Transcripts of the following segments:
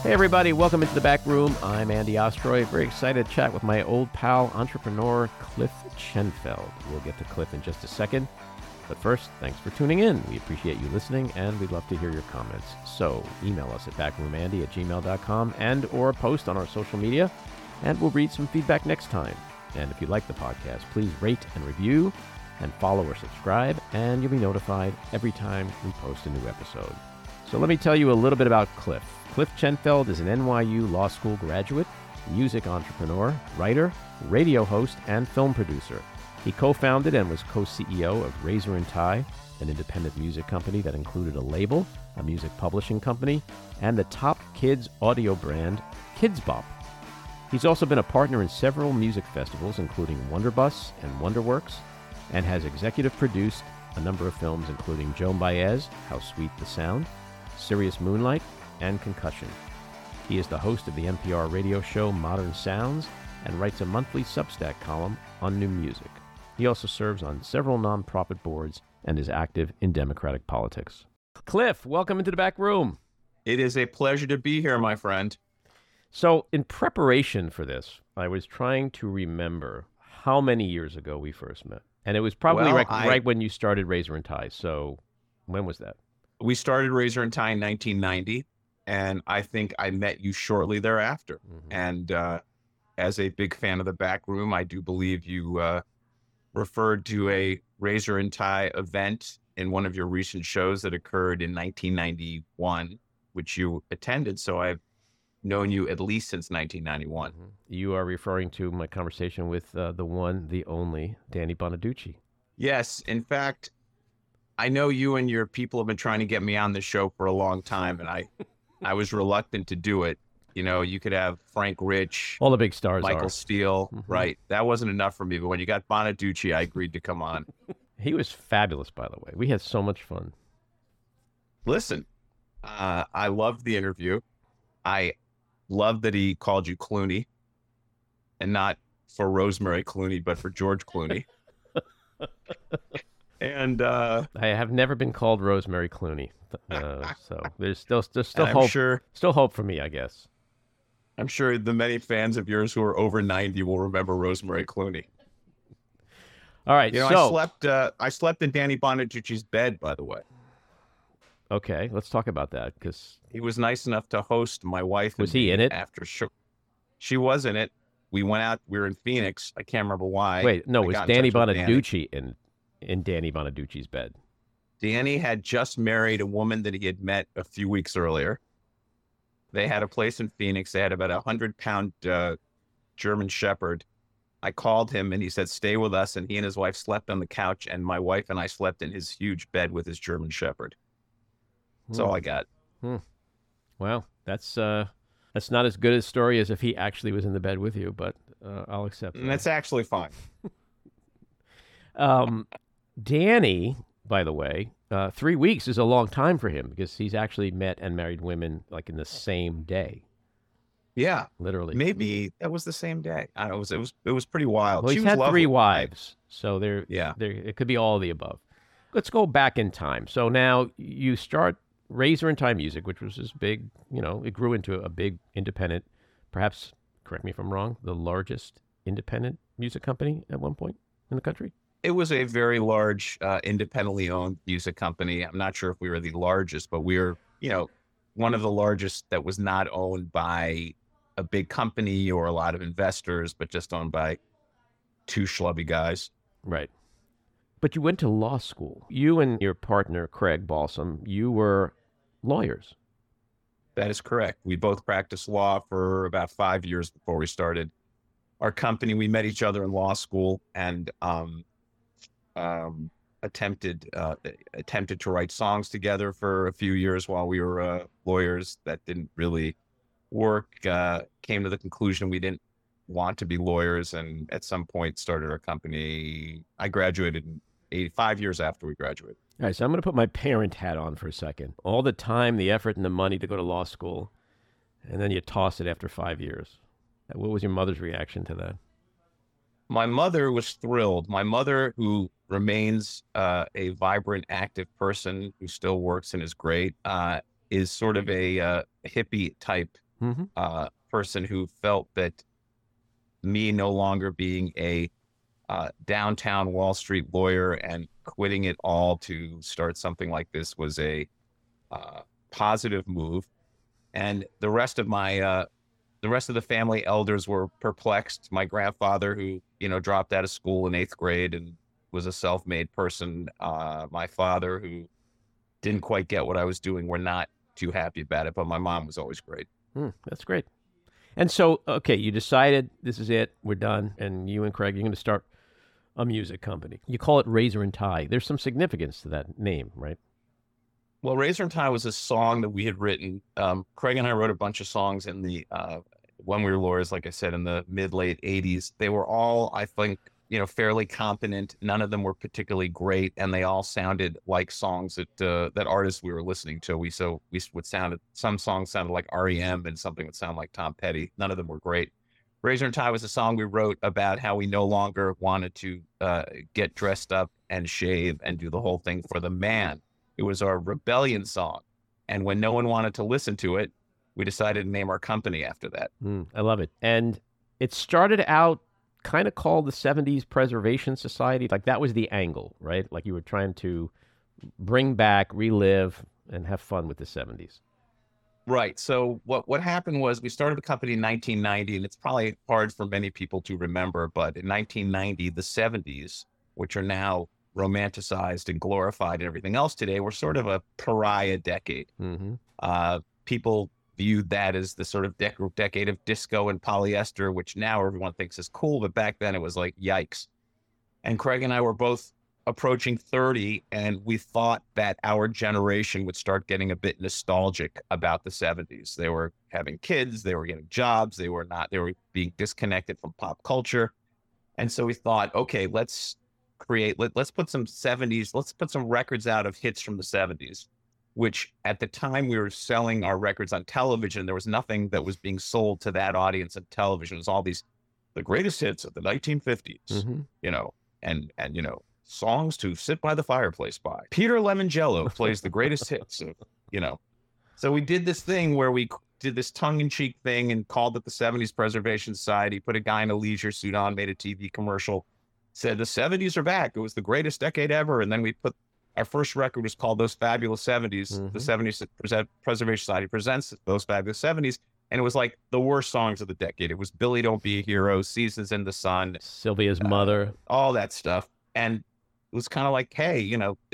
Hey everybody, welcome into the back room. I'm Andy Ostroy. Very excited to chat with my old pal, entrepreneur Cliff Chenfeld. We'll get to Cliff in just a second. But first, thanks for tuning in. We appreciate you listening, and we'd love to hear your comments. So email us at backroomandy@gmail.com and or post on our social media, and we'll read some feedback next time. And if you like the podcast, please rate and review, and follow or subscribe, and you'll be notified every time we post a new episode. So let me tell you a little bit about Cliff. Cliff Chenfeld is an NYU Law School graduate, music entrepreneur, writer, radio host, and film producer. He co-founded and was co-CEO of Razor and Tie, an independent music company that included a label, a music publishing company, and the top kids audio brand, Kidz Bop. He's also been a partner in several music festivals, including Wonderbus and Wonderworks, and has executive produced a number of films, including Joan Baez, How Sweet the Sound, Serious Moonlight, and Concussion. He is the host of the NPR radio show Modern Sounds and writes a monthly Substack column on new music. He also serves on several nonprofit boards and is active in Democratic politics. Cliff, welcome into the back room. It is a pleasure to be here, my friend. So in preparation for this, I was trying to remember how many years ago we first met. And it was probably right when you started Razor and Tie. So when was that? We started Razor and Tie in 1990, and I think I met you shortly thereafter. Mm-hmm. And as a big fan of the back room, I do believe you referred to a Razor and Tie event in one of your recent shows that occurred in 1991, which you attended. So I've known you at least since 1991. Mm-hmm. You are referring to my conversation with the one, the only, Danny Bonaduce. Yes. In fact, I know you and your people have been trying to get me on this show for a long time, and I was reluctant to do it. You know, you could have Frank Rich, all the big stars, Michael Steele, mm-hmm. Right? That wasn't enough for me, but when you got Bonaduce, I agreed to come on. He was fabulous, by the way. We had so much fun. Listen, I loved the interview. I loved that he called you Clooney, and not for Rosemary Clooney, but for George Clooney. And I have never been called Rosemary Clooney, so there's still hope. Still hope for me, I guess. I'm sure the many fans of yours who are over 90 will remember Rosemary Clooney. All right, you know, I slept in Danny Bonaduce's bed, by the way. Okay, let's talk about that, because he was nice enough to host my wife. Was he in it? After she was in it. We went out. We were in Phoenix. I can't remember why. Wait, no, was Danny Bonaduce in Danny Bonaduce's bed? Danny had just married a woman that he had met a few weeks earlier. They had a place in Phoenix. They had about 100-pound German Shepherd. I called him and he said, stay with us. And he and his wife slept on the couch, and my wife and I slept in his huge bed with his German Shepherd. That's all I got. Well, that's not as good a story as if he actually was in the bed with you, but I'll accept that. And that's actually fine. Danny, by the way, 3 weeks is a long time for him, because he's actually met and married women like in the same day. Yeah, literally. Maybe that was the same day. I don't know, it was pretty wild. Well, he's had lovely. 3 wives, so it could be all of the above. Let's go back in time. So now you start Razor and Tie Music, which was this big, it grew into a big independent, perhaps, correct me if I'm wrong, the largest independent music company at one point in the country? It was a very large, independently owned music company. I'm not sure if we were the largest, but we were, one of the largest that was not owned by a big company or a lot of investors, but just owned by 2 schlubby guys. Right. But you went to law school. You and your partner, Craig Balsam, you were lawyers. That is correct. We both practiced law for about 5 years before we started our company. We met each other in law school and attempted to write songs together for a few years while we were lawyers. That didn't really work. Came to the conclusion we didn't want to be lawyers, and at some point started our company. I graduated 5 years after we graduated. All right, so I'm going to put my parent hat on for a second. All the time, the effort, and the money to go to law school, and then you toss it after 5 years. What was your mother's reaction to that? My mother was thrilled. My mother, who remains a vibrant, active person who still works and is great, is sort of a hippie type person who felt that me no longer being a downtown Wall Street lawyer and quitting it all to start something like this was a positive move. And the rest of the family elders were perplexed. My grandfather, who, dropped out of school in 8th grade and was a self-made person. My father, who didn't quite get what I was doing, were not too happy about it, but my mom was always great. That's great. And so, okay, you decided this is it, we're done, and you and Craig, you're going to start a music company. You call it Razor and Tie. There's some significance to that name, right? Well, Razor and Tie was a song that we had written. Craig and I wrote a bunch of songs in the when we were lawyers, like I said, in the mid-late 80s. They were all, I think, fairly competent. None of them were particularly great, and they all sounded like songs that artists we were listening to. Some songs sounded like REM, and something would sound like Tom Petty. None of them were great. Razor and Tie was a song we wrote about how we no longer wanted to get dressed up and shave and do the whole thing for the man. It was our rebellion song. And when no one wanted to listen to it, we decided to name our company after that. I love it. And it started out kind of called the 70s Preservation Society. Like that was the angle, right? Like you were trying to bring back, relive, and have fun with the 70s. Right. So what happened was we started the company in 1990, and it's probably hard for many people to remember, but in 1990, the 70s, which are now romanticized and glorified and everything else today, were sort of a pariah decade. People viewed that as the sort of decade of disco and polyester, which now everyone thinks is cool, but back then it was like, yikes. And Craig and I were both approaching 30, and we thought that our generation would start getting a bit nostalgic about the 70s. They were having kids, they were getting jobs, they were being disconnected from pop culture. And so we thought, okay, let's put some records out of hits from the 70s, which at the time we were selling our records on television. There was nothing that was being sold to that audience on television. It was all the greatest hits of the 1950s, and songs to sit by the fireplace by. Peter Lemongello plays the greatest hits of, So we did this thing where we did this tongue-in-cheek thing and called it the 70s Preservation Society, put a guy in a leisure suit on, made a TV commercial, said the 70s are back. It was the greatest decade ever. And then we put our first record was called Those Fabulous 70s. The 70s Preservation Society presents Those Fabulous 70s. And it was like the worst songs of the decade. It was Billy Don't Be a Hero, Seasons in the Sun, Sylvia's Mother, all that stuff. And it was kind of like, hey,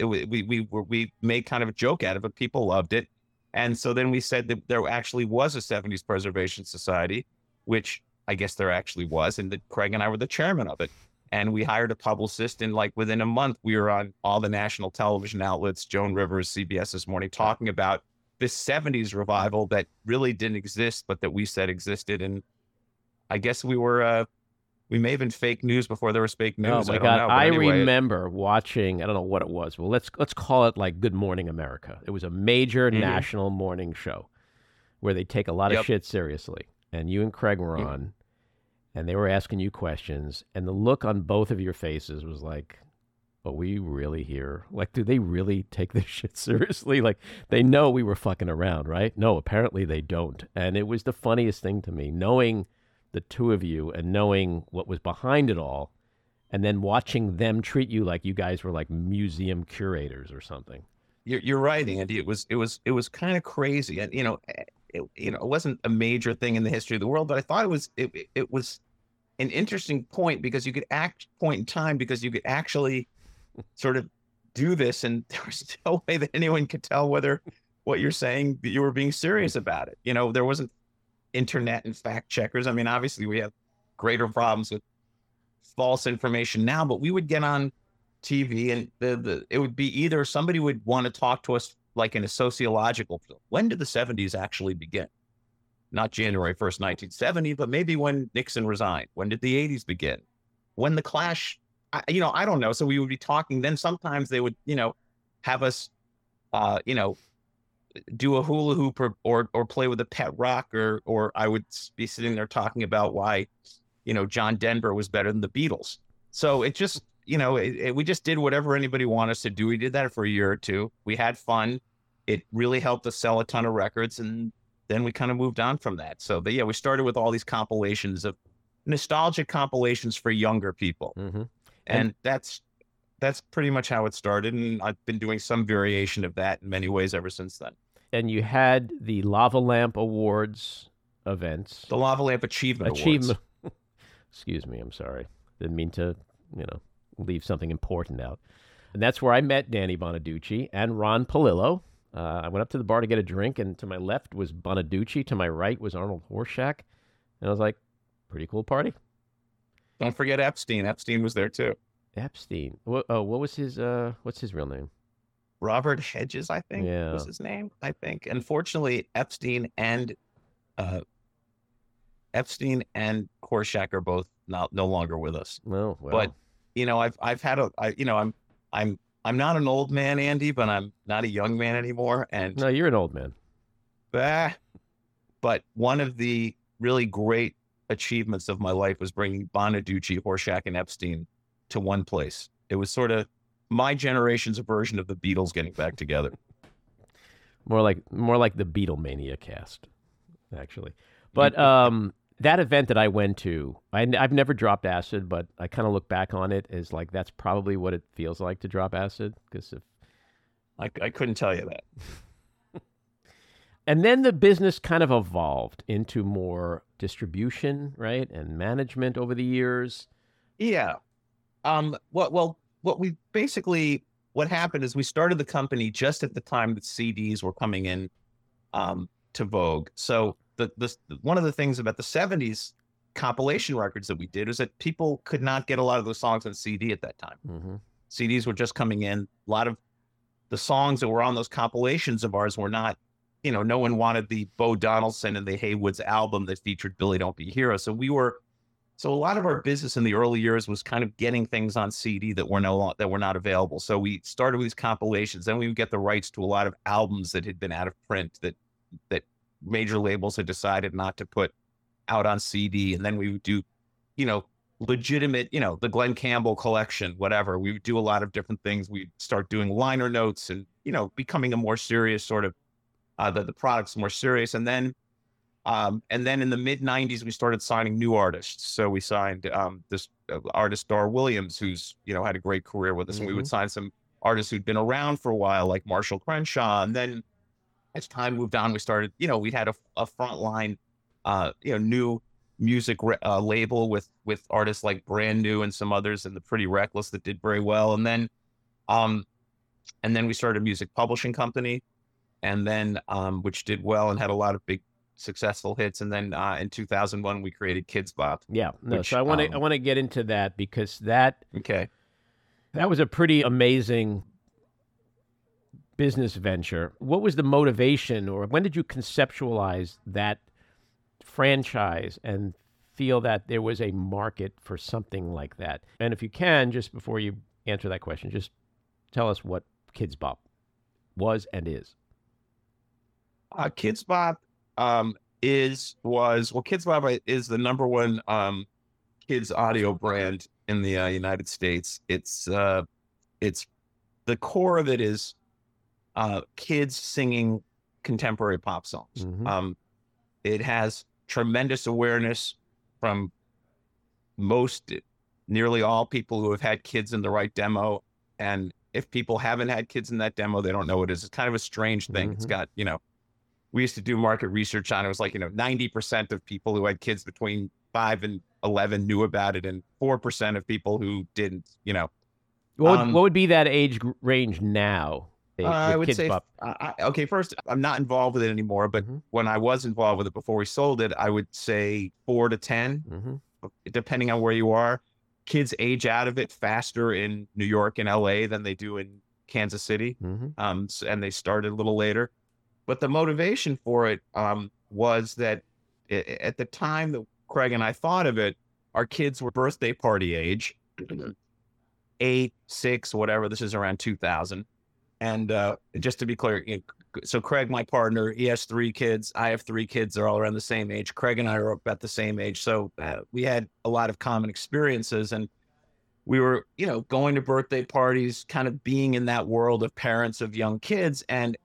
we made kind of a joke out of it. People loved it. And so then we said that there actually was a 70s Preservation Society, which I guess there actually was. And that Craig and I were the chairman of it. And we hired a publicist, and like within a month, we were on all the national television outlets, Joan Rivers, CBS This Morning, talking about this 70s revival that really didn't exist, but that we said existed. And I guess we may have been fake news before there was fake news. Oh my God. I remember watching, I don't know what it was. Well, let's call it like Good Morning America. It was a major national morning show where they take a lot of shit seriously. And you and Craig were on. And they were asking you questions, and the look on both of your faces was like, are we really here? Like, do they really take this shit seriously? Like, they know we were fucking around, right? No, apparently they don't. And it was the funniest thing to me, knowing the two of you and knowing what was behind it all, and then watching them treat you like you guys were like museum curators or something. You're right, Andy. It was kind of crazy. And, it wasn't a major thing in the history of the world, but I thought it was an interesting point because you could point in time because you could actually sort of do this, and there was no way that anyone could tell whether what you're saying you were being serious about it. There wasn't internet and fact checkers. I mean, obviously we have greater problems with false information now, but we would get on TV and it would be either somebody would want to talk to us like in a sociological, when did the 70s actually begin? Not January 1st, 1970, but maybe when Nixon resigned. When did the 80s begin? When the Clash, I don't know. So we would be talking. Then sometimes they would, have us, do a hula hoop or play with a pet rock, or I would be sitting there talking about why, John Denver was better than the Beatles. So it just, we just did whatever anybody wanted us to do. We did that for a year or two. We had fun. It really helped us sell a ton of records, and then we kind of moved on from that. So yeah, we started with all these compilations of nostalgic compilations for younger people. Mm-hmm. And that's pretty much how it started. And I've been doing some variation of that in many ways ever since then. And you had the Lava Lamp Awards events. The Lava Lamp Achievement Awards. Excuse me, I'm sorry. Didn't mean to, leave something important out. And that's where I met Danny Bonaducci and Ron Palillo. I went up to the bar to get a drink, and to my left was Bonaducci. To my right was Arnold Horshack. And I was like, pretty cool party. Don't forget Epstein. Epstein was there too. Epstein. What was his, what's his real name? Robert Hedges, I think, was his name, I think. Unfortunately, Epstein and Horshack are both no longer with us. Oh, well. But, I've had I'm not an old man, Andy, but I'm not a young man anymore. And no, you're an old man. But one of the really great achievements of my life was bringing Bonaducci, Horshack, and Epstein to one place. It was sort of my generation's version of the Beatles getting back together. More like the Beatlemania cast, actually. But that event that I went to, I've never dropped acid, but I kind of look back on it as like that's probably what it feels like to drop acid. Because if I couldn't tell you that. And then the business kind of evolved into more distribution, right, and management over the years. Yeah. What happened is we started the company just at the time that CDs were coming in to vogue. So one of the things about the 70s compilation records that we did is that people could not get a lot of those songs on CD at that time. Mm-hmm. CDs were just coming in. A lot of the songs that were on those compilations of ours were not, no one wanted the Bo Donaldson and the Haywoods album that featured Billy Don't Be a Hero. So a lot of our business in the early years was kind of getting things on CD that were not available. So we started with these compilations. Then we would get the rights to a lot of albums that had been out of print that major labels had decided not to put out on CD. And then we would do, legitimate, the Glenn Campbell collection, whatever. We would do a lot of different things. We'd start doing liner notes and, becoming a more serious sort of, the product's more serious. And then in the mid 90s, we started signing new artists. So we signed this artist, Dar Williams, who's, had a great career with us. Mm-hmm. And we would sign some artists who'd been around for a while, like Marshall Crenshaw. And then as time moved on, we started, we had a frontline, new music label with artists like Brand New and some others and the Pretty Reckless that did very well. And then we started a music publishing company, and then which did well and had a lot of big successful hits. And then in 2001, we created Kidz Bop. Yeah, no. So I want to get into that because that was a pretty amazing business venture. What was the motivation, or when did you conceptualize that franchise and feel that there was a market for something like that? And if you can, just before you answer that question, just tell us what Kidz Bop was and is. Kidz Bop Kidz Bop is the number one kids audio brand in the United States. It's the core of it is kids singing contemporary pop songs. Mm-hmm. It has tremendous awareness from nearly all people who have had kids in the right demo. And if people haven't had kids in that demo, they don't know what it is. It's kind of a strange thing. Mm-hmm. It's got, we used to do market research on it. It was like, 90% of people who had kids between 5 and 11 knew about it, and 4% of people who didn't, What would be that age range now? I would say, first, I'm not involved with it anymore, but mm-hmm. when I was involved with it before we sold it, I would say 4 to 10, mm-hmm. depending on where you are. Kids age out of it faster in New York and LA than they do in Kansas City. Mm-hmm. And they started a little later. But the motivation for it was that at the time that Craig and I thought of it, our kids were birthday party age, 8, 6, whatever. This is around 2000. And just to be clear, so Craig, my partner, he has 3 kids. I have 3 kids. They're all around the same age. Craig and I are about the same age. So we had a lot of common experiences. And we were, going to birthday parties, kind of being in that world of parents of young kids. And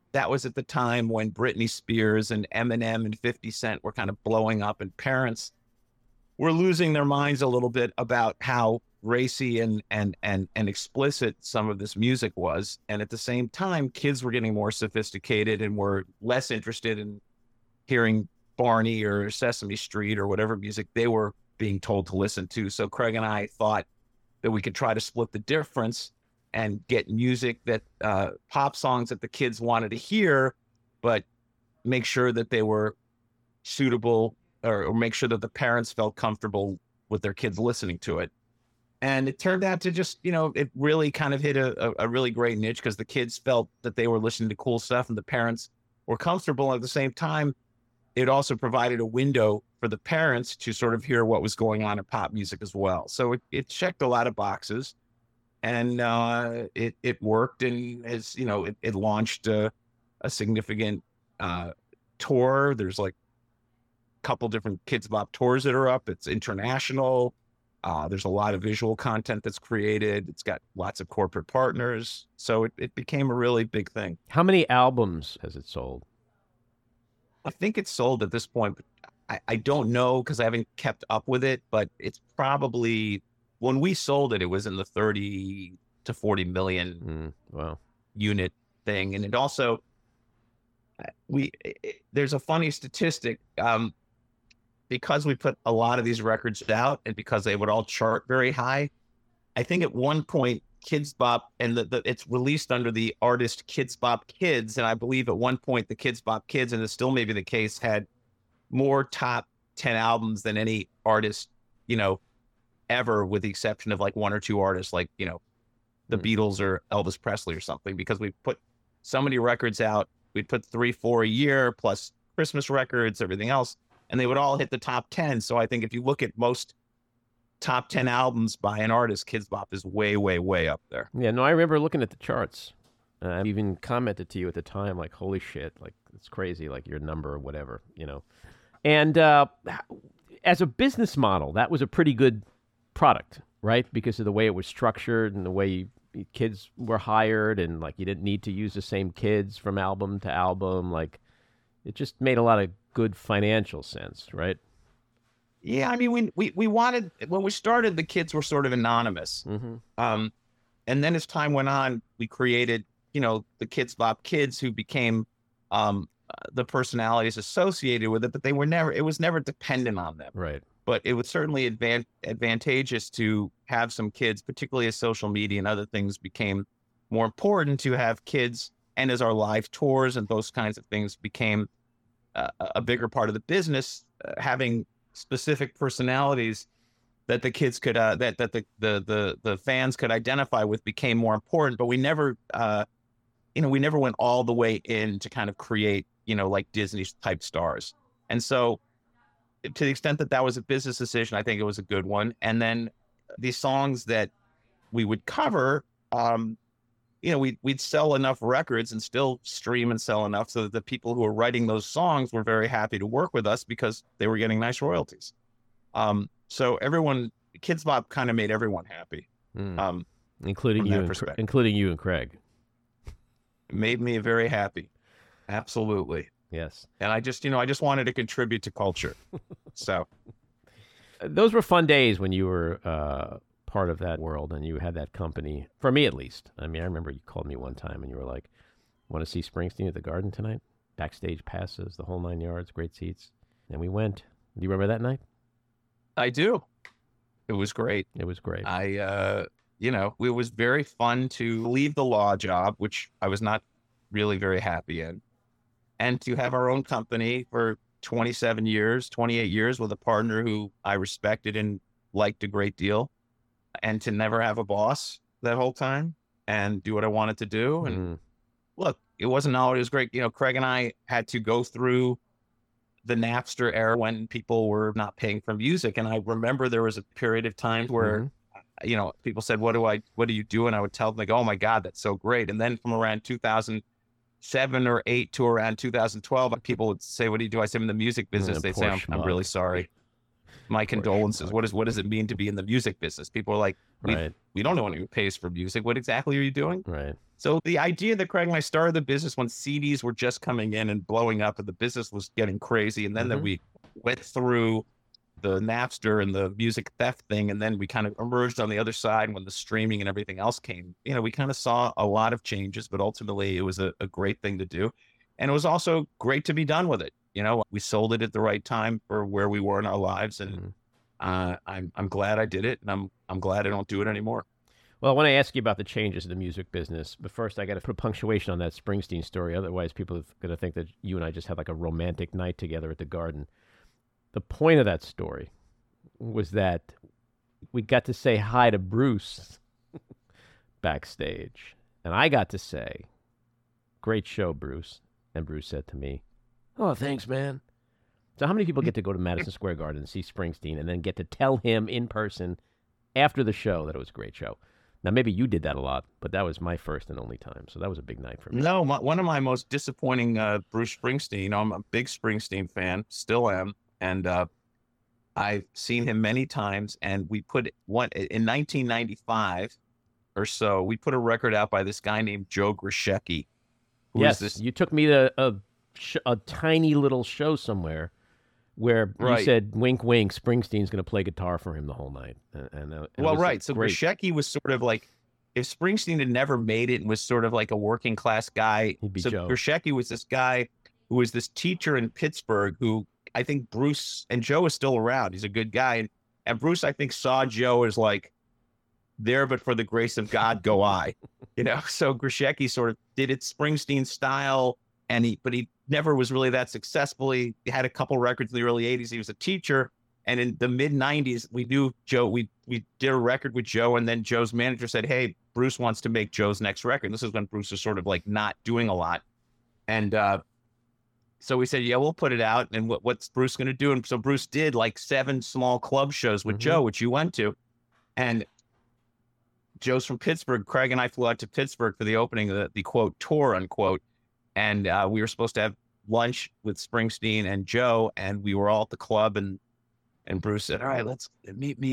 that was at the time when Britney Spears and Eminem and 50 Cent were kind of blowing up, and parents were losing their minds a little bit about how racy and explicit some of this music was. And at the same time, kids were getting more sophisticated and were less interested in hearing Barney or Sesame Street or whatever music they were being told to listen to. So Craig and I thought that we could try to split the difference and get music that pop songs that the kids wanted to hear, but make sure that they were suitable, or make sure that the parents felt comfortable with their kids listening to it. And it turned out to just, it really kind of hit a really great niche, because the kids felt that they were listening to cool stuff and the parents were comfortable. At the same time, it also provided a window for the parents to sort of hear what was going on in pop music as well. So it checked a lot of boxes, and it worked. And as it launched a significant tour. There's like a couple different Kids Bop tours that are up. It's international. There's a lot of visual content that's created. It's got lots of corporate partners. So it became a really big thing. How many albums has it sold? I think it's sold at this point, but I don't know because I haven't kept up with it, but it's probably, when we sold it, it was in the 30 to 40 million unit thing. And it also, there's a funny statistic, because we put a lot of these records out and because they would all chart very high. I think at one point, Kids Bop, and it's released under the artist Kids Bop Kids. And I believe at one point the Kids Bop Kids, and this still may be the case, had more top 10 albums than any artist, ever, with the exception of like one or two artists, like, the Beatles or Elvis Presley or something, because we put so many records out. We'd put 3-4 a year plus Christmas records, everything else, and they would all hit the top 10. So I think if you look at most top 10 albums by an artist, Kids Bop is way, way, way up there. Yeah, no, I remember looking at the charts. I even commented to you at the time, like, holy shit, like, it's crazy, like, your number or whatever, And as a business model, that was a pretty good product, right? Because of the way it was structured and the way kids were hired, and, like, you didn't need to use the same kids from album to album. Like, it just made a lot of good financial sense, right? Yeah, I mean, we wanted, when we started, the kids were sort of anonymous. Mm-hmm. And then as time went on, we created, the Kids Bop Kids, who became the personalities associated with it, but it was never dependent on them. Right. But it was certainly advantageous to have some kids, particularly as social media and other things became more important, to have kids. And as our live tours and those kinds of things became a bigger part of the business, having specific personalities that the kids could that the fans could identify with became more important. But we never we never went all the way in to kind of create like Disney type stars. And so to the extent that was a business decision, I think it was a good one. And then these songs that we would cover, we'd sell enough records and still stream and sell enough so that the people who were writing those songs were very happy to work with us because they were getting nice royalties. So Kids Bop kind of made everyone happy, including you and Craig. It made me very happy. Absolutely. Yes. And I just wanted to contribute to culture. So those were fun days when you were part of that world and you had that company, for me at least. I mean, I remember you called me one time and you were like, want to see Springsteen at the Garden tonight? Backstage passes, the whole 9 yards, great seats. And we went. Do you remember that night? I do. It was great. It was great. It was very fun to leave the law job, which I was not really very happy in, and to have our own company for 28 years with a partner who I respected and liked a great deal, and to never have a boss that whole time and do what I wanted to do. And look, it wasn't always great. Craig and I had to go through the Napster era when people were not paying for music. And I remember there was a period of time where, people said, what do you do? And I would tell them, like, oh my God, that's so great. And then from around 2007 or 8 to around 2012, people would say, what do you do? I said, I'm in the music business. They'd say, I'm really sorry. My condolences. What does it mean to be in the music business? People are like, we don't know anyone who pays for music. What exactly are you doing? Right. So the idea that Craig and I started the business when CDs were just coming in and blowing up and the business was getting crazy. And then that we went through the Napster and the music theft thing. And then we kind of emerged on the other side when the streaming and everything else came. We kind of saw a lot of changes, but ultimately it was a great thing to do. And it was also great to be done with it. We sold it at the right time for where we were in our lives. And I'm glad I did it. And I'm glad I don't do it anymore. Well, I want to ask you about the changes in the music business, but first I got to put punctuation on that Springsteen story. Otherwise, people are going to think that you and I just had like a romantic night together at the Garden. The point of that story was that we got to say hi to Bruce backstage. And I got to say, great show, Bruce. And Bruce said to me, oh, thanks, man. So how many people get to go to Madison Square Garden and see Springsteen and then get to tell him in person after the show that it was a great show? Now, maybe you did that a lot, but that was my first and only time. So that was a big night for me. No, one of my most disappointing Bruce Springsteen, I'm a big Springsteen fan, still am. And I've seen him many times. And we put one in 1995 or so, we put a record out by this guy named Joe Grushecky. Yes, you took me to a tiny little show somewhere where you said, wink, wink, Springsteen's going to play guitar for him the whole night. So Grushecky was sort of like, if Springsteen had never made it and was sort of like a working class guy, he'd be Joe. Grushecky was this guy who was this teacher in Pittsburgh who I think Bruce, and Joe is still around. He's a good guy. And Bruce, I think, saw Joe as like, there, but for the grace of God, go I. So Grushecky sort of did it Springsteen style, but he never was really that successful. He had a couple records in the early 80s. He was a teacher. And in the mid 90s, we knew Joe, we did a record with Joe. And then Joe's manager said, hey, Bruce wants to make Joe's next record. And this is when Bruce was sort of like not doing a lot. And so we said, yeah, we'll put it out. And what's Bruce going to do? And so Bruce did like 7 small club shows with Joe, which you went to. And Joe's from Pittsburgh. Craig and I flew out to Pittsburgh for the opening of the quote, tour, unquote. And we were supposed to have lunch with Springsteen and Joe, and we were all at the club. And Bruce said, all right, let's meet me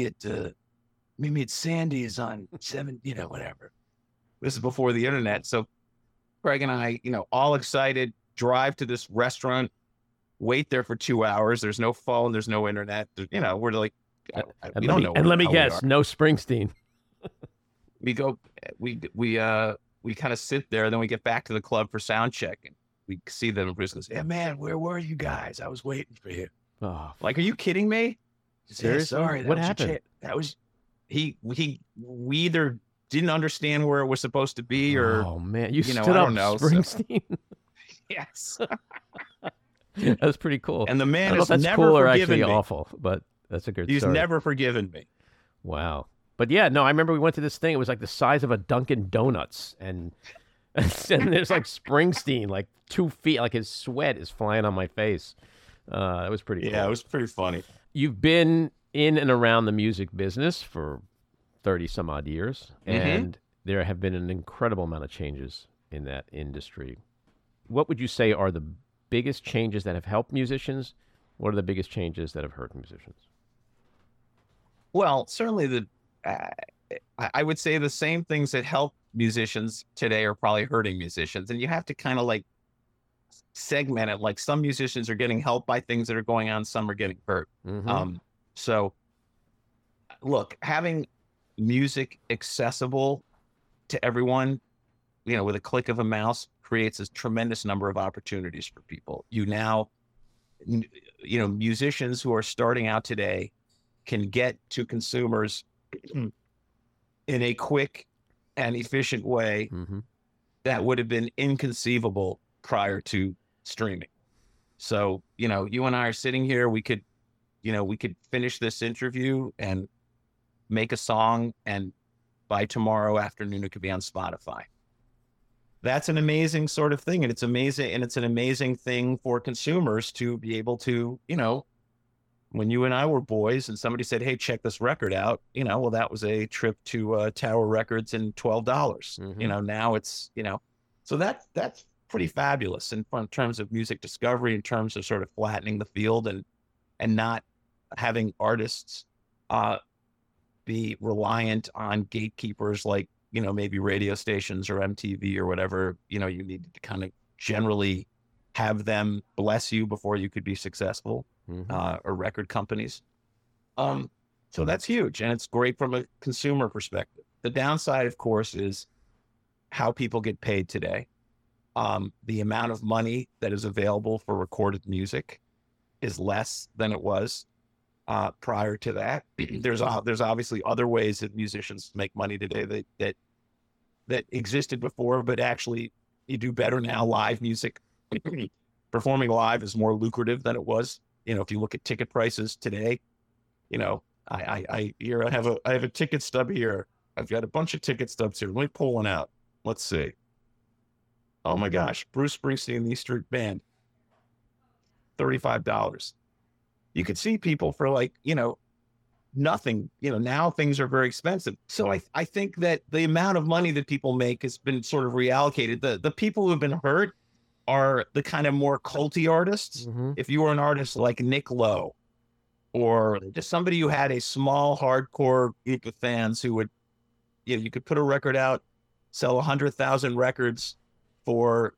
at Sandy's on 7, whatever. This is before the internet. So Craig and I, all excited, drive to this restaurant, wait there for 2 hours. There's no phone. There's no internet. We're like, we don't know. And let me guess, no Springsteen. We go, we kind of sit there, and then we get back to the club for sound check, and we see them. And Bruce goes, "Yeah, man, where were you guys? I was waiting for you." Oh, like, are you kidding me? Seriously? Yeah, sorry, what happened? That was we either didn't understand where it was supposed to be, or oh man, you stood up Springsteen. So. Yes, that was pretty cool. And the man is never cool or forgiven actually me. Awful, but that's a good. He's story. never forgiven me. Wow. But yeah, no, I remember we went to this thing. It was like the size of a Dunkin' Donuts, and there's like Springsteen, like 2 feet, like his sweat is flying on my face. It was pretty. Yeah, cool. It was pretty funny. You've been in and around the music business for 30 some odd years, and there have been an incredible amount of changes in that industry. What would you say are the biggest changes that have helped musicians? What are the biggest changes that have hurt musicians? Well, certainly I would say the same things that help musicians today are probably hurting musicians. And you have to kind of like segment it. Like, some musicians are getting helped by things that are going on. Some are getting hurt. So look, having music accessible to everyone, with a click of a mouse, creates a tremendous number of opportunities for people. Musicians who are starting out today can get to consumers in a quick and efficient way that would have been inconceivable prior to streaming. So, you and I are sitting here, we could finish this interview and make a song, and by tomorrow afternoon, it could be on Spotify. That's an amazing sort of thing. And it's amazing. And it's an amazing thing for consumers to be able to, when you and I were boys and somebody said, hey, check this record out, well, that was a trip to Tower Records and $12. Now it's, so that's pretty fabulous in terms of music discovery, in terms of sort of flattening the field and not having artists be reliant on gatekeepers like, maybe radio stations or MTV or whatever, you needed to kind of generally have them bless you before you could be successful, or record companies. So that's huge, and it's great from a consumer perspective. The downside, of course, is how people get paid today. The amount of money that is available for recorded music is less than it was prior to that. There's obviously other ways that musicians make money today that existed before, but actually you do better now. Live music, performing live is more lucrative than it was. If you look at ticket prices today, I have a ticket stub here. I've got a bunch of ticket stubs here. Let me pull one out. Let's see. Oh my gosh, Bruce Springsteen and the E Street Band, $35. You could see people for nothing. Now things are very expensive. So I think that the amount of money that people make has been sort of reallocated. The people who have been hurt are the kind of more culty artists. If you were an artist like Nick Lowe, or just somebody who had a small hardcore group of fans who would, you could put a record out, sell 100,000 records for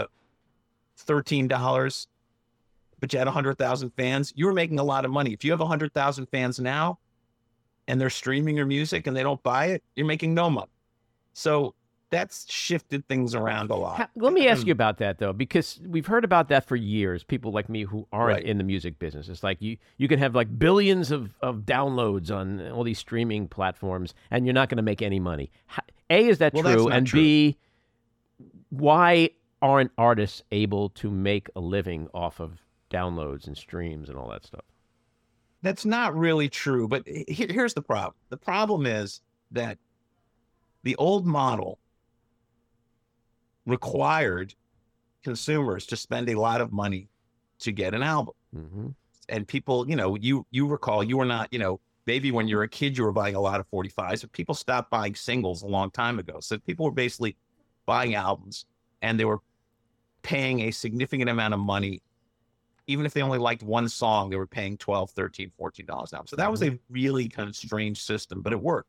$13, but you had 100,000 fans, you were making a lot of money. If you have 100,000 fans now and they're streaming your music and they don't buy it, you're making no money. So that's shifted things around a lot. Let me ask you about that, though, because we've heard about that for years. People like me who aren't Right. in the music business. It's like you can have like billions of downloads on all these streaming platforms, and you're not going to make any money. A, is that Well, that's true? not And true. B, why aren't artists able to make a living off of downloads and streams and all that stuff? That's not really true, but here's the problem. The problem is that the old model required consumers to spend a lot of money to get an album. And people, you recall, you were not, maybe when you were a kid, you were buying a lot of 45s, but people stopped buying singles a long time ago. So people were basically buying albums, and they were paying a significant amount of money. Even if they only liked one song, they were paying $12, $13, $14 an album. So that was a really kind of strange system, but it worked.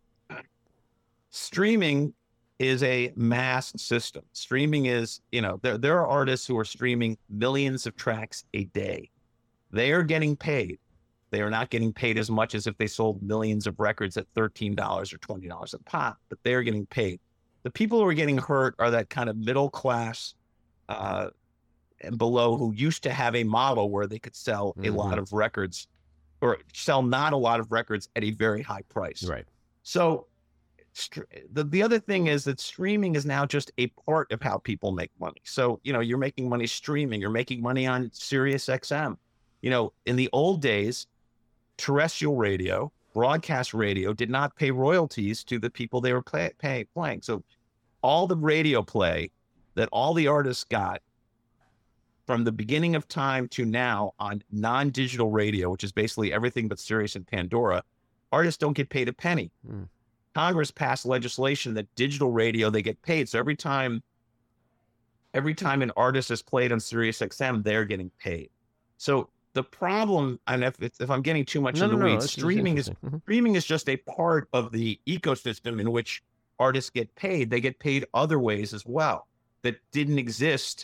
Streaming is a mass system. Streaming is, there are artists who are streaming millions of tracks a day. They are getting paid. They are not getting paid as much as if they sold millions of records at $13 or $20 a pop, but they're getting paid. The people who are getting hurt are that kind of middle class and below, who used to have a model where they could sell a lot of records, or sell not a lot of records at a very high price. Right. So the other thing is that streaming is now just a part of how people make money. So, you're making money streaming, you're making money on Sirius XM. In the old days, terrestrial radio, broadcast radio did not pay royalties to the people they were playing. So all the radio play that all the artists got from the beginning of time to now on non-digital radio, which is basically everything but Sirius and Pandora, artists don't get paid a penny. Congress passed legislation that digital radio, they get paid. So every time an artist is played on Sirius XM, they're getting paid. So the problem, and if I'm getting too much in the weeds, streaming is just a part of the ecosystem in which artists get paid. They get paid other ways as well that didn't exist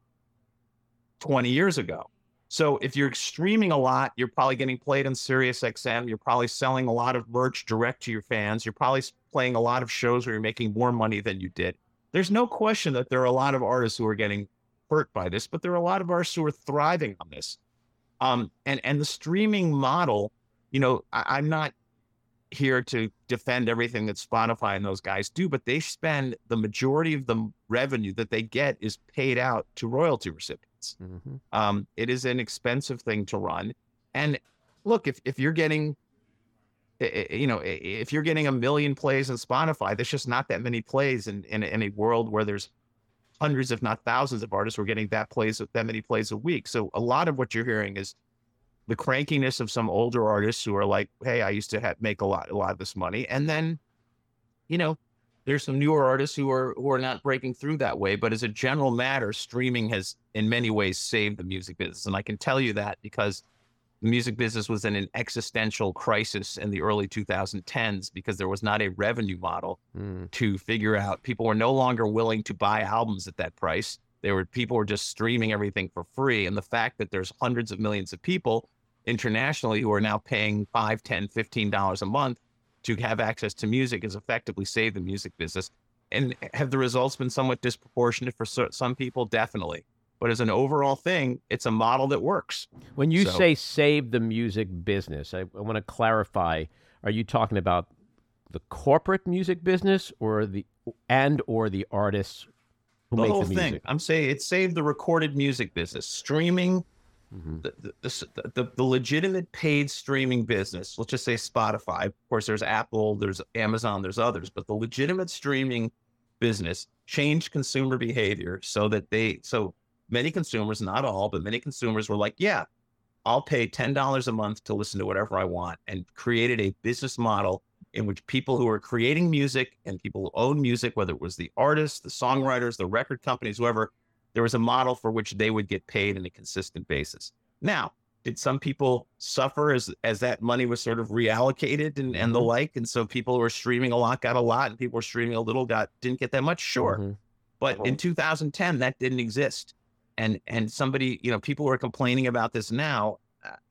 20 years ago. So if you're streaming a lot, you're probably getting played on Sirius XM. You're probably selling a lot of merch direct to your fans. You're probably playing a lot of shows where you're making more money than you did. There's no question that there are a lot of artists who are getting hurt by this, but there are a lot of artists who are thriving on this. And the streaming model, I'm not here to defend everything that Spotify and those guys do, but they spend the majority of the revenue that they get is paid out to royalty recipients. It is an expensive thing to run. And look, if you're getting, if you're getting 1 million plays on Spotify, there's just not that many plays in a world where there's hundreds, if not thousands, of artists who are getting that many plays a week. So a lot of what you're hearing is the crankiness of some older artists who are like, hey, I used to make a lot of this money. And then, there's some newer artists who are not breaking through that way. But as a general matter, streaming has in many ways saved the music business. And I can tell you that because the music business was in an existential crisis in the early 2010s because there was not a revenue model to figure out. People were no longer willing to buy albums at that price. People were just streaming everything for free. And the fact that there's hundreds of millions of people internationally who are now paying $5, $10, $15 a month to have access to music has effectively saved the music business. And have the results been somewhat disproportionate for some people? Definitely. But as an overall thing, it's a model that works. When you say save the music business, I want to clarify, are you talking about the corporate music business or the artists who make the music? Thing. I'm saying it saved the recorded music business. Streaming, the legitimate paid streaming business, let's just say Spotify. Of course, there's Apple, there's Amazon, there's others, but the legitimate streaming business changed consumer behavior so many consumers, not all, but many consumers were like, yeah, I'll pay $10 a month to listen to whatever I want, and created a business model in which people who are creating music and people who own music, whether it was the artists, the songwriters, the record companies, whoever, there was a model for which they would get paid on a consistent basis. Now, did some people suffer as that money was sort of reallocated and the like? And so people who were streaming a lot got a lot, and people who were streaming a little didn't get that much? Sure. But in 2010, that didn't exist. And somebody, people who are complaining about this now,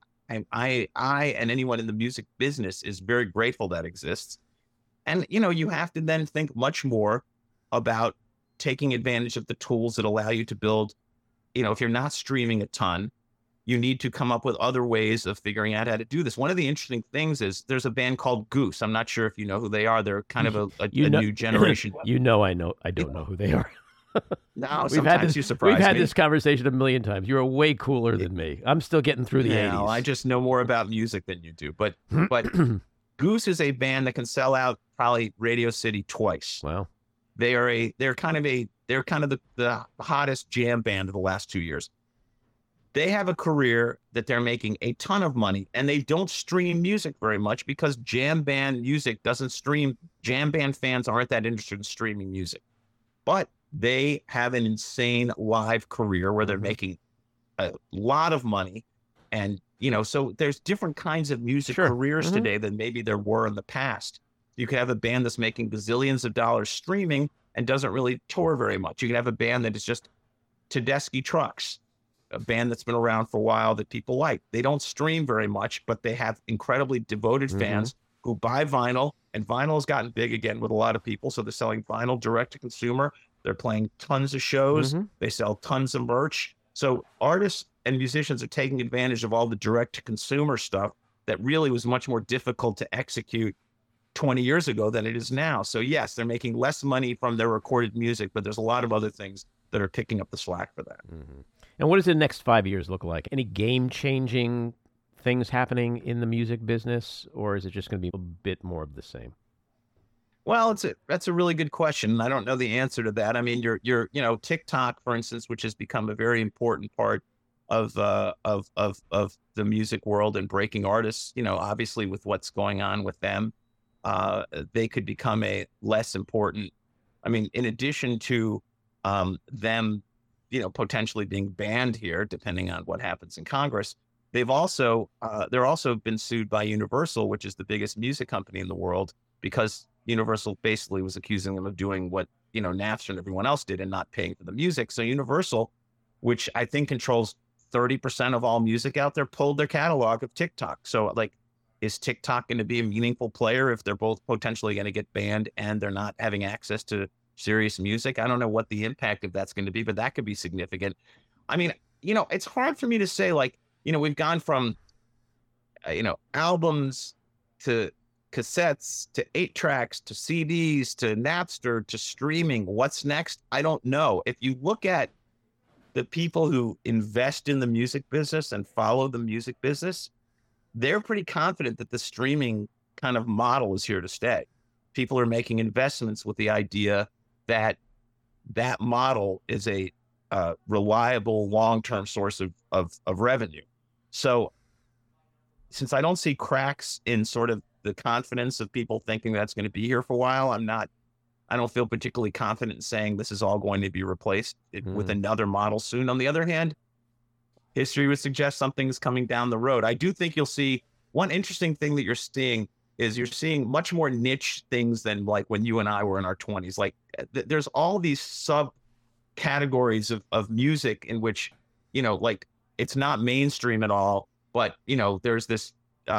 I and anyone in the music business is very grateful that exists. And, you have to then think much more about taking advantage of the tools that allow you to build, if you're not streaming a ton, you need to come up with other ways of figuring out how to do this. One of the interesting things is there's a band called Goose. I'm not sure if you know who they are. They're kind of a new generation. I don't know who they are. No, sometimes you surprise me. We've had this conversation a million times. You're way cooler than me. I'm still getting through the 80s. I just know more about music than you do. But Goose is a band that can sell out probably Radio City twice. Wow. They're kind of the hottest jam band of the last 2 years. They have a career that they're making a ton of money, and they don't stream music very much because jam band music doesn't stream. Jam band fans aren't that interested in streaming music, but they have an insane live career where they're making a lot of money. And, so there's different kinds of music careers today than maybe there were in the past. You could have a band that's making gazillions of dollars streaming and doesn't really tour very much. You could have a band that is just Tedeschi Trucks, a band that's been around for a while that people like. They don't stream very much, but they have incredibly devoted fans who buy vinyl, and vinyl has gotten big again with a lot of people. So they're selling vinyl direct to consumer. They're playing tons of shows. They sell tons of merch. So artists and musicians are taking advantage of all the direct to consumer stuff that really was much more difficult to execute 20 years ago than it is now. So yes, they're making less money from their recorded music, but there's a lot of other things that are picking up the slack for that. And what does the next 5 years look like? Any game-changing things happening in the music business, or is it just going to be a bit more of the same? Well, that's a really good question. I don't know the answer to that. I mean, TikTok, for instance, which has become a very important part of the music world and breaking artists, obviously with what's going on with them, they could become a less important. I mean, in addition to them, potentially being banned here, depending on what happens in Congress, they're also been sued by Universal, which is the biggest music company in the world, because Universal basically was accusing them of doing what, Napster and everyone else did and not paying for the music. So Universal, which I think controls 30% of all music out there, pulled their catalog of TikTok. So is TikTok going to be a meaningful player if they're both potentially going to get banned and they're not having access to serious music? I don't know what the impact of that's going to be, but that could be significant. I mean, it's hard for me to say, we've gone from, albums to cassettes to 8-tracks to CDs to Napster to streaming. What's next? I don't know. If you look at the people who invest in the music business and follow the music business, they're pretty confident that the streaming kind of model is here to stay. People are making investments with the idea that that model is a reliable long-term source of revenue. So since I don't see cracks in sort of the confidence of people thinking that's going to be here for a while, I don't feel particularly confident in saying this is all going to be replaced with another model soon. On the other hand, history would suggest something's coming down the road. I do think you'll see one interesting thing that you're seeing is you're seeing much more niche things than like when you and I were in our 20s. Like there's all these sub categories of music in which, like it's not mainstream at all, but there's this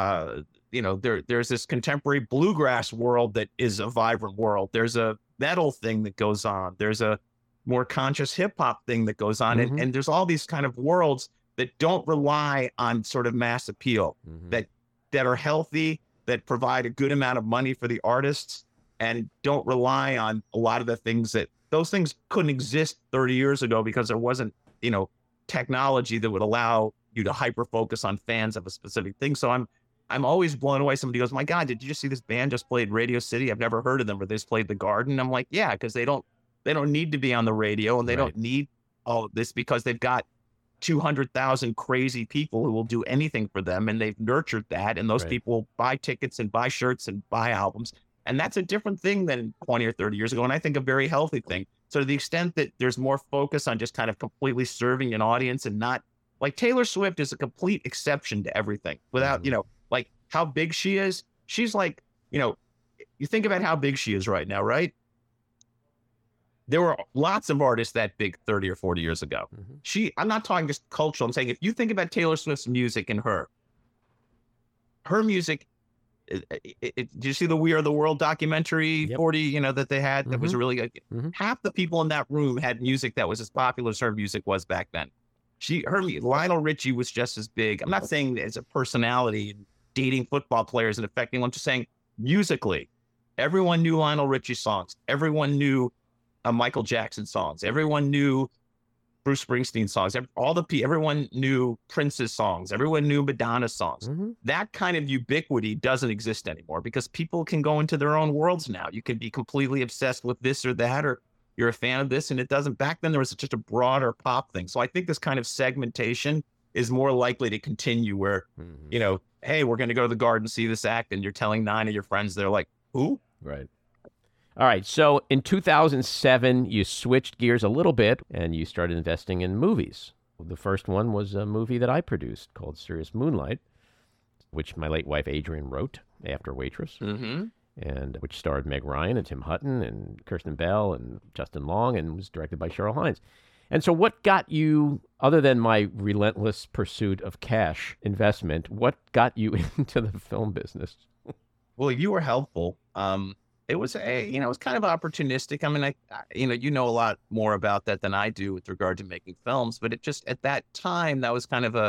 there's this contemporary bluegrass world that is a vibrant world. There's a metal thing that goes on. There's a more conscious hip hop thing that goes on. And there's all these kind of worlds that don't rely on sort of mass appeal, that are healthy, that provide a good amount of money for the artists, and don't rely on a lot of the things that those things couldn't exist 30 years ago because there wasn't, technology that would allow you to hyper focus on fans of a specific thing. So I'm always blown away. Somebody goes, "My God, did you just see this band just played Radio City? I've never heard of them, or they just played the Garden." I'm like, yeah, because they don't need to be on the radio, and they don't need all of this because they've got 200,000 crazy people who will do anything for them, and they've nurtured that, and those people will buy tickets and buy shirts and buy albums. And that's a different thing than 20 or 30 years ago, and I think a very healthy thing. So to the extent that there's more focus on just kind of completely serving an audience and not, like Taylor Swift is a complete exception to everything without, like how big she is. She's like, you think about how big she is right now, right? There were lots of artists that big 30 or 40 years ago. I'm not talking just cultural. I'm saying if you think about Taylor Swift's music and her music, did you see the We Are the World documentary 40, that they had that was really good? Half the people in that room had music that was as popular as her music was back then. Lionel Richie was just as big. I'm not saying as a personality dating football players and affecting them. I'm just saying musically, everyone knew Lionel Richie songs. Everyone knew Michael Jackson songs. Everyone knew Bruce Springsteen songs. Everyone knew Prince's songs. Everyone knew Madonna songs. That kind of ubiquity doesn't exist anymore because people can go into their own worlds now. You can be completely obsessed with this or that, or you're a fan of this, and it doesn't. Back then, there was just a broader pop thing. So I think this kind of segmentation is more likely to continue where, hey, we're going to go to the Garden, see this act, and you're telling 9 of your friends, they're like, who? Right. All right, so in 2007, you switched gears a little bit, and you started investing in movies. The first one was a movie that I produced called Serious Moonlight, which my late wife Adrienne wrote after Waitress, and which starred Meg Ryan and Tim Hutton and Kirsten Bell and Justin Long, and was directed by Cheryl Hines. And so what got you, other than my relentless pursuit of cash investment, what got you into the film business? Well, you were helpful. It was it was kind of opportunistic. I mean, you know a lot more about that than I do with regard to making films, but it just, at that time, that was kind of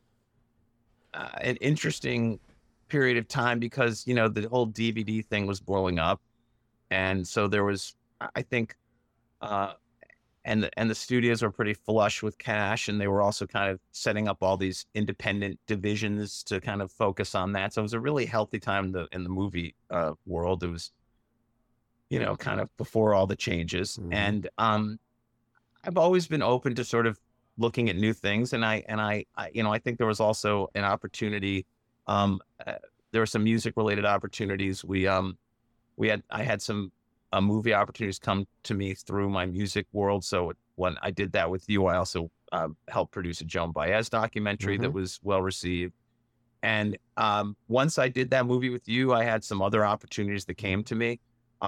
an interesting period of time because, the whole DVD thing was blowing up. And so there was, I think, and the studios were pretty flush with cash, and they were also kind of setting up all these independent divisions to kind of focus on that. So it was a really healthy time in the movie world. It was, kind of before all the changes. And I've always been open to sort of looking at new things. And I think there was also an opportunity. There were some music related opportunities. I had some movie opportunities come to me through my music world. So when I did that with you, I also helped produce a Joan Baez documentary that was well received. And once I did that movie with you, I had some other opportunities that came to me.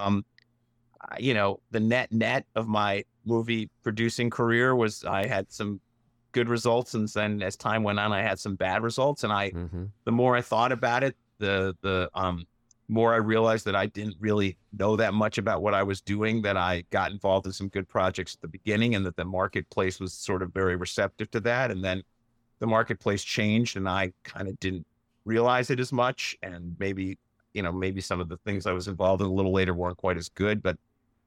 The net of my movie producing career was I had some good results, and then as time went on, I had some bad results. And the more I thought about it, the more I realized that I didn't really know that much about what I was doing, that I got involved in some good projects at the beginning, and that the marketplace was sort of very receptive to that. And then the marketplace changed, and I kind of didn't realize it as much. And maybe some of the things I was involved in a little later weren't quite as good. But,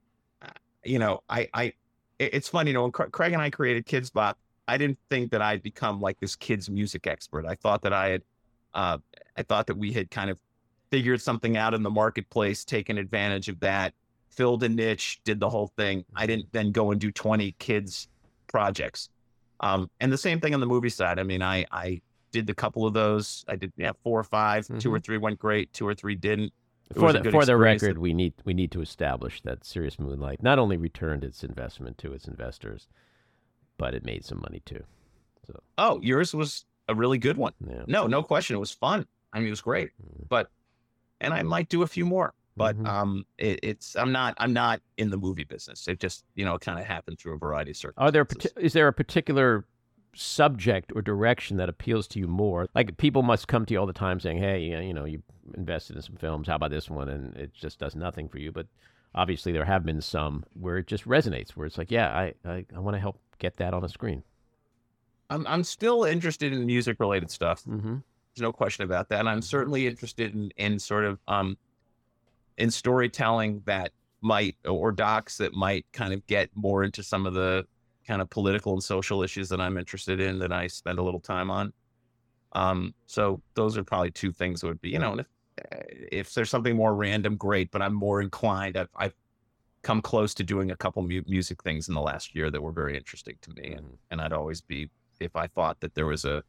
it's funny, when Craig and I created Kidz Bop, I didn't think that I'd become like this kids music expert. I thought that I thought that we had kind of figured something out in the marketplace, taken advantage of that, filled a niche, did the whole thing. I didn't then go and do 20 kids projects. And the same thing on the movie side. I mean, I did a couple of those. I did 4 or 5, 2 or 3 went great, 2 or 3 didn't. For the record, we need to establish that Serious Moonlight not only returned its investment to its investors, but it made some money too. So. Oh, yours was a really good one. Yeah. No question. It was fun. I mean, it was great. And I might do a few more. But I'm not in the movie business. It just, it kind of happened through a variety of circumstances. Is there a particular subject or direction that appeals to you more? Like, people must come to you all the time saying, hey, you invested in some films. How about this one? And it just does nothing for you. But obviously there have been some where it just resonates, where it's like, yeah, I want to help get that on a screen. I'm still interested in music related stuff. There's no question about that. And I'm certainly interested in sort of in storytelling that might, or docs that might kind of get more into some of the kind of political and social issues that I'm interested in, that I spend a little time on. So those are probably two things that would be, and if there's something more random, great, but I'm more inclined. I've come close to doing a couple music things in the last year that were very interesting to me. And I'd always be, if I thought that there was a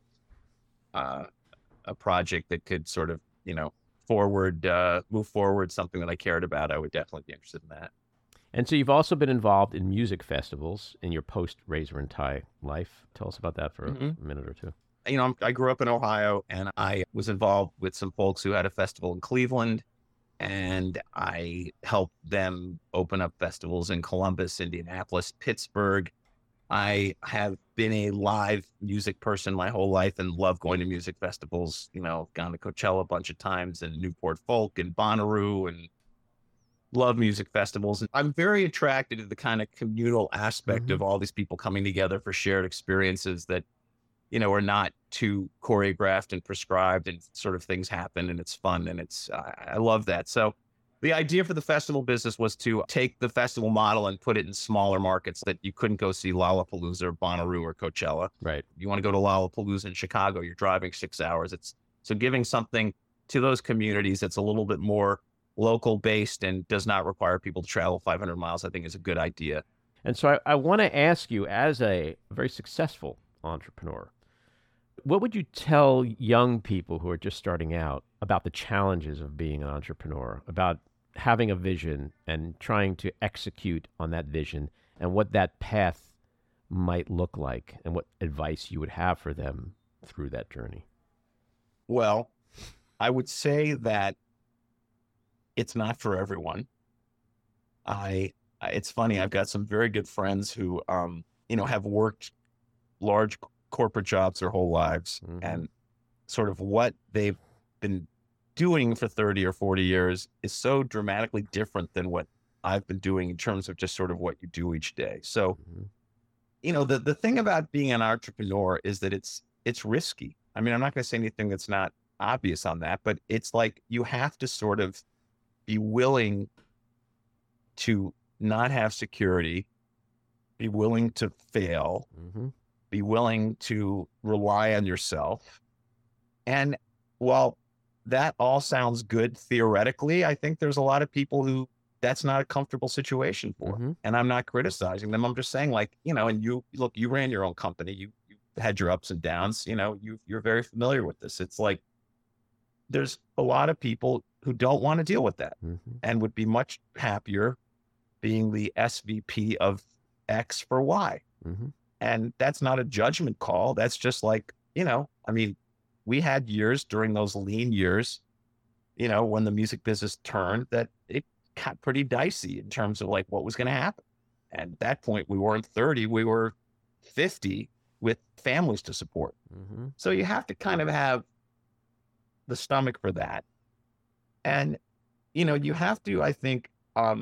project that could sort of, move forward something that I cared about, I would definitely be interested in that. And so you've also been involved in music festivals in your post-Razor and Tie life. Tell us about that for a minute or two. I grew up in Ohio, and I was involved with some folks who had a festival in Cleveland, and I helped them open up festivals in Columbus, Indianapolis, Pittsburgh. I have been a live music person my whole life and love going to music festivals. Gone to Coachella a bunch of times, and Newport Folk and Bonnaroo, and love music festivals. And I'm very attracted to the kind of communal aspect of all these people coming together for shared experiences that, are not too choreographed and prescribed, and sort of things happen and it's fun. And I love that. So the idea for the festival business was to take the festival model and put it in smaller markets that you couldn't go see Lollapalooza or Bonnaroo or Coachella. Right. You want to go to Lollapalooza in Chicago, you're driving 6 hours. So giving something to those communities that's a little bit more local based and does not require people to travel 500 miles, I think is a good idea. And so I want to ask you, as a very successful entrepreneur, what would you tell young people who are just starting out about the challenges of being an entrepreneur, about having a vision and trying to execute on that vision, and what that path might look like, and what advice you would have for them through that journey? Well, I would say that it's not for everyone. It's funny. I've got some very good friends who, have worked large corporate jobs their whole lives, and sort of what they've been doing for 30 or 40 years is so dramatically different than what I've been doing in terms of just sort of what you do each day. So, the thing about being an entrepreneur is that it's risky. I mean, I'm not going to say anything that's not obvious on that, but it's like you have to sort of be willing to not have security, be willing to fail, be willing to rely on yourself. And while that all sounds good theoretically, I think there's a lot of people who that's not a comfortable situation for. And I'm not criticizing them. I'm just saying, like, and you ran your own company, you had your ups and downs, you're very familiar with this. It's like, there's a lot of people who don't want to deal with that and would be much happier being the SVP of X for Y. And that's not a judgment call. That's just like, we had years during those lean years, when the music business turned, that it got pretty dicey in terms of like what was going to happen. And at that point, we weren't 30, we were 50 with families to support. So you have to kind of have the stomach for that. And, you have to, I think,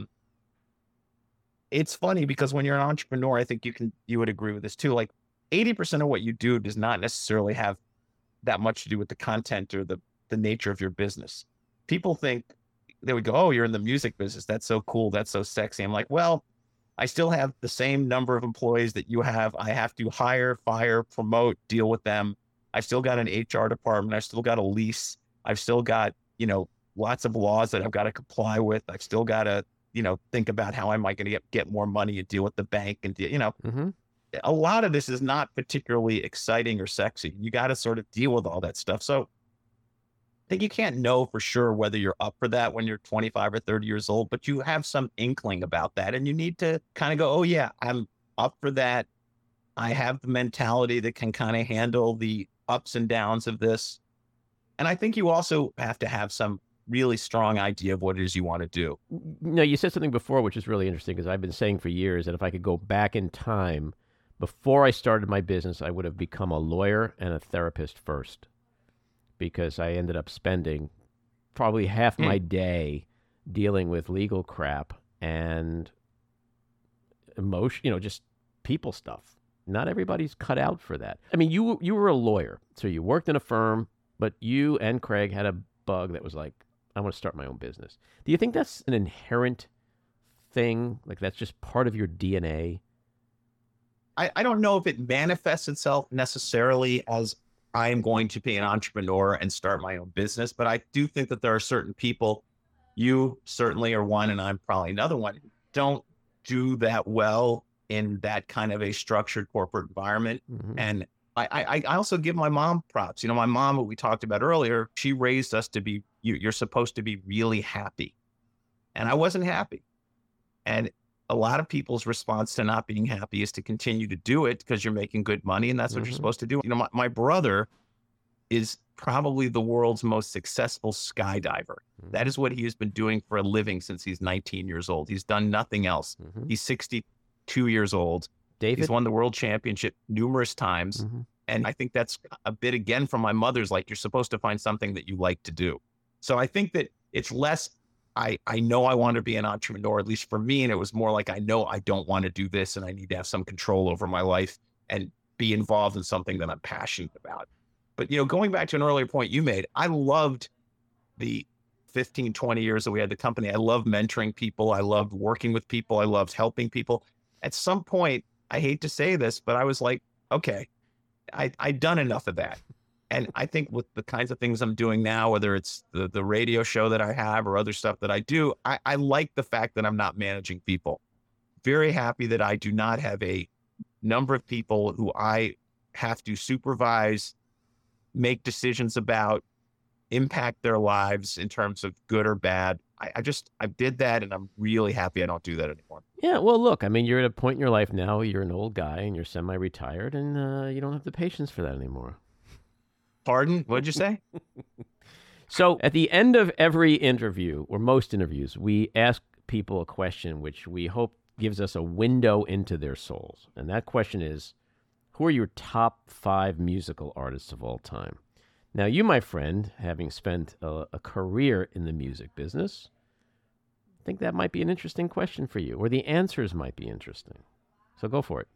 it's funny because when you're an entrepreneur, I think you would agree with this too. Like 80% of what you do does not necessarily have that much to do with the content or the nature of your business. People think, they would go, oh, you're in the music business. That's so cool. That's so sexy. I'm like, well, I still have the same number of employees that you have. I have to hire, fire, promote, deal with them. I've still got an HR department. I've still got a lease. I've still got, lots of laws that I've got to comply with. I've still got to, think about how am I going to get more money and deal with the bank and, a lot of this is not particularly exciting or sexy. You got to sort of deal with all that stuff. So I think you can't know for sure whether you're up for that when you're 25 or 30 years old, but you have some inkling about that and you need to kind of go, oh yeah, I'm up for that. I have the mentality that can kind of handle the ups and downs of this. And I think you also have to have some really strong idea of what it is you want to do. No, you said something before, which is really interesting because I've been saying for years that if I could go back in time, before I started my business, I would have become a lawyer and a therapist first because I ended up spending probably half my day dealing with legal crap and emotion, just people stuff. Not everybody's cut out for that. I mean, you were a lawyer, so you worked in a firm, but you and Craig had a bug that was like, I want to start my own business. Do you think that's an inherent thing? Like that's just part of your DNA? I don't know if it manifests itself necessarily as I am going to be an entrepreneur and start my own business, but I do think that there are certain people, you certainly are one, and I'm probably another one, don't do that well in that kind of a structured corporate environment. Mm-hmm. And I also give my mom props. My mom, what we talked about earlier, she raised us to be, you're supposed to be really happy. And I wasn't happy. And a lot of people's response to not being happy is to continue to do it because you're making good money and that's what you're supposed to do. My brother is probably the world's most successful skydiver. That is what he has been doing for a living since he's 19 years old. He's done nothing else. He's 62 years old. David? He's won the world championship numerous times. And I think that's a bit, again, from my mother's, like, you're supposed to find something that you like to do. So I think that it's less, I know I want to be an entrepreneur, at least for me. And it was more like, I know I don't want to do this and I need to have some control over my life and be involved in something that I'm passionate about. But, going back to an earlier point you made, I loved the 15, 20 years that we had the company. I loved mentoring people. I loved working with people. I loved helping people. At some point, I hate to say this, but I was like, okay, I'd done enough of that. And I think with the kinds of things I'm doing now, whether it's the radio show that I have or other stuff that I do, I like the fact that I'm not managing people. Very happy that I do not have a number of people who I have to supervise, make decisions about, impact their lives in terms of good or bad. I did that and I'm really happy I don't do that anymore. Yeah, well, look, I mean, you're at a point in your life now, you're an old guy and you're semi-retired and you don't have the patience for that anymore. Pardon? What'd you say? So at the end of every interview, or most interviews, we ask people a question which we hope gives us a window into their souls. And that question is, who are your top 5 musical artists of all time? Now, you, my friend, having spent a career in the music business, I think that might be an interesting question for you, or the answers might be interesting. So go for it.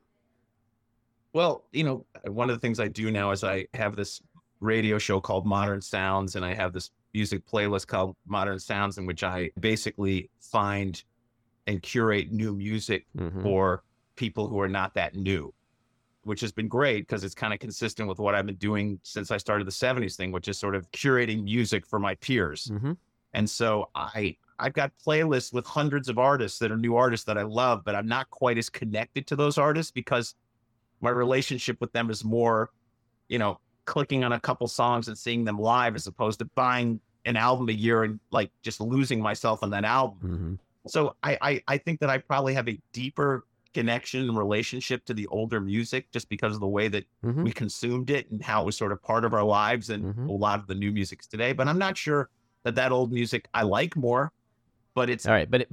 Well, one of the things I do now is I have this radio show called Modern Sounds, and I have this music playlist called Modern Sounds, in which I basically find and curate new music for people who are not that new, which has been great because it's kind of consistent with what I've been doing since I started the 70s thing, which is sort of curating music for my peers. And so I've got playlists with hundreds of artists that are new artists that I love, but I'm not quite as connected to those artists because my relationship with them is more, clicking on a couple songs and seeing them live as opposed to buying an album a year and like just losing myself on that album. So I think that I probably have a deeper connection and relationship to the older music just because of the way that we consumed it and how it was sort of part of our lives and a lot of the new music today. But I'm not sure that old music I like more, but it's all right. But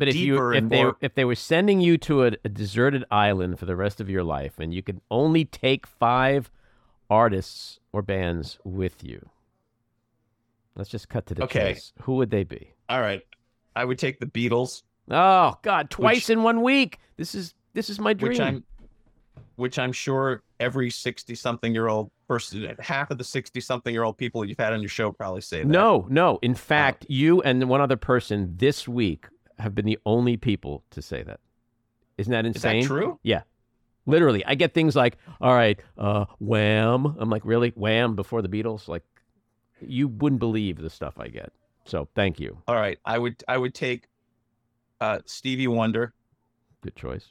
if they were sending you to a deserted island for the rest of your life and you could only take 5 artists or bands with you, let's just cut to the chase. Who would they be? All right, I would take the Beatles. Oh God, twice in 1 week. This is my dream. Which I'm sure every 60-something-year-old person, half of the 60-something-year-old people you've had on your show probably say that. No. In fact, you and one other person this week have been the only people to say that. Isn't that insane? Is that true? Yeah. Literally. I get things like, all right, Wham. I'm like, really? Wham before the Beatles? Like, you wouldn't believe the stuff I get. So thank you. All right. I would take Stevie Wonder. Good choice.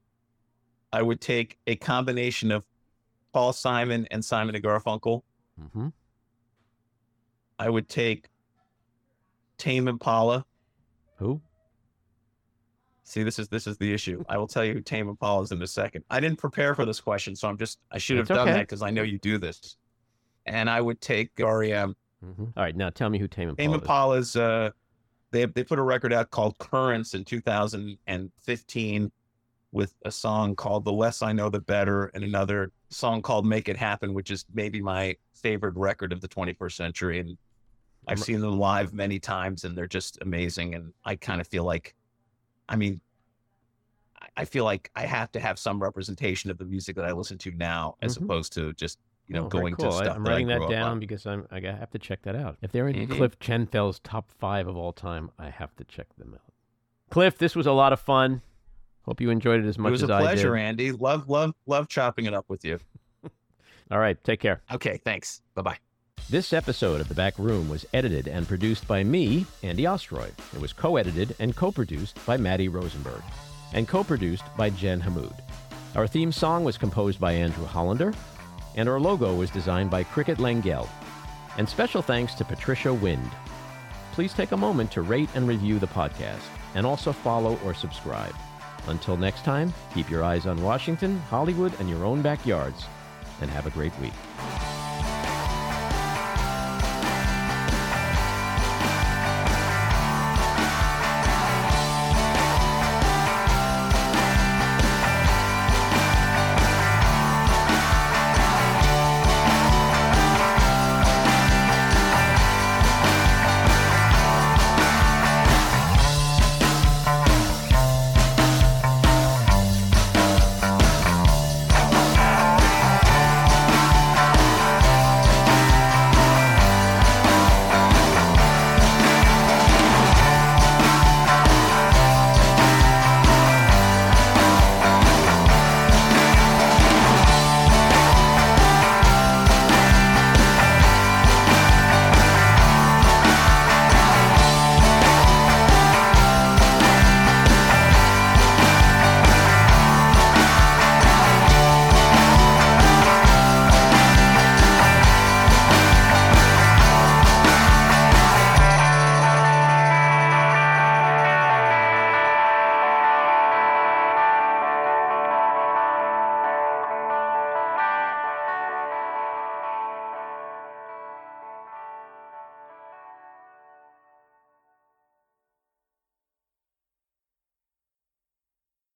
I would take a combination of Paul Simon and Simon and Garfunkel. I would take Tame Impala. Who? See, this is the issue. I will tell you who Tame Impala is in a second. I didn't prepare for this question, so I should have done that because I know you do this. And I would take REM. Mm-hmm. All right, now tell me who Tame Impala is. Tame Impala is, they put a record out called Currents in 2015 with a song called The Less I Know, The Better, and another song called Make It Happen, which is maybe my favorite record of the 21st century. And I've seen them live many times, and they're just amazing. And I kind of feel like, I feel like I have to have some representation of the music that I listen to now, as opposed to just, going to stuff. I'm writing that down because I have to check that out. If they're in Cliff Chenfeld's top 5 of all time, I have to check them out. Cliff, this was a lot of fun. Hope you enjoyed it as much as I did. It was a pleasure, Andy. Love chopping it up with you. All right, take care. Okay, thanks. Bye-bye. This episode of The Back Room was edited and produced by me, Andy Ostroy. It was co-edited and co-produced by Maddie Rosenberg and co-produced by Jen Hammoud. Our theme song was composed by Andrew Hollander, and our logo was designed by Cricket Langell. And special thanks to Patricia Wind. Please take a moment to rate and review the podcast, and also follow or subscribe. Until next time, keep your eyes on Washington, Hollywood, and your own backyards, and have a great week.